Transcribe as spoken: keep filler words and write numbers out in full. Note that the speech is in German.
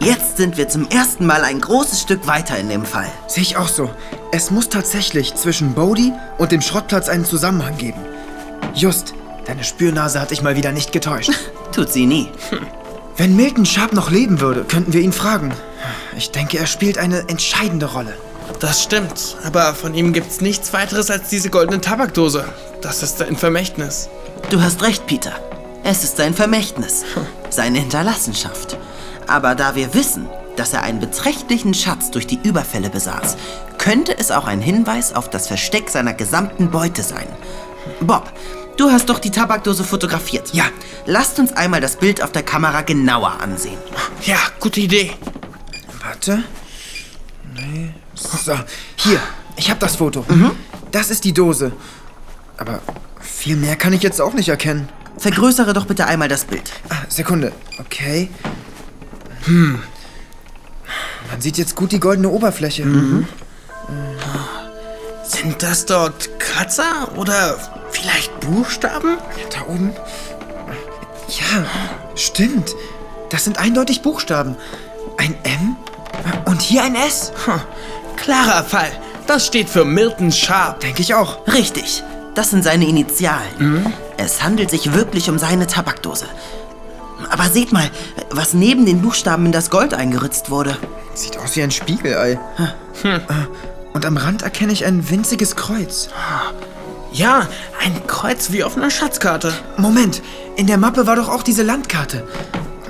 Jetzt sind wir zum ersten Mal ein großes Stück weiter in dem Fall. Sehe ich auch so. Es muss tatsächlich zwischen Bodhi und dem Schrottplatz einen Zusammenhang geben. Just, deine Spürnase hat dich mal wieder nicht getäuscht. Tut sie nie. Wenn Milton Sharp noch leben würde, könnten wir ihn fragen. Ich denke, er spielt eine entscheidende Rolle. Das stimmt, aber von ihm gibt's nichts weiteres als diese goldene Tabakdose. Das ist ein Vermächtnis. Du hast recht, Peter. Es ist sein Vermächtnis. Seine Hinterlassenschaft. Aber da wir wissen, dass er einen beträchtlichen Schatz durch die Überfälle besaß, könnte es auch ein Hinweis auf das Versteck seiner gesamten Beute sein. Bob, du hast doch die Tabakdose fotografiert. Ja. Lasst uns einmal das Bild auf der Kamera genauer ansehen. Ja, gute Idee. Warte. Nee. So, hier. Ich habe das Foto. Mhm. Das ist die Dose. Aber viel mehr kann ich jetzt auch nicht erkennen. Vergrößere doch bitte einmal das Bild. Ah, Sekunde. Okay. Hm. Man sieht jetzt gut die goldene Oberfläche. Mhm. Sind das dort Kratzer oder vielleicht Buchstaben? Da oben? Ja, stimmt. Das sind eindeutig Buchstaben. Ein M und hier ein S. Hm. Klarer Fall. Das steht für Milton Sharp. Denke ich auch. Richtig. Das sind seine Initialen. Mhm. Es handelt sich wirklich um seine Tabakdose. Aber seht mal, was neben den Buchstaben in das Gold eingeritzt wurde. Sieht aus wie ein Spiegelei. Hm. Und am Rand erkenne ich ein winziges Kreuz. Ja, ein Kreuz wie auf einer Schatzkarte. Moment, in der Mappe war doch auch diese Landkarte.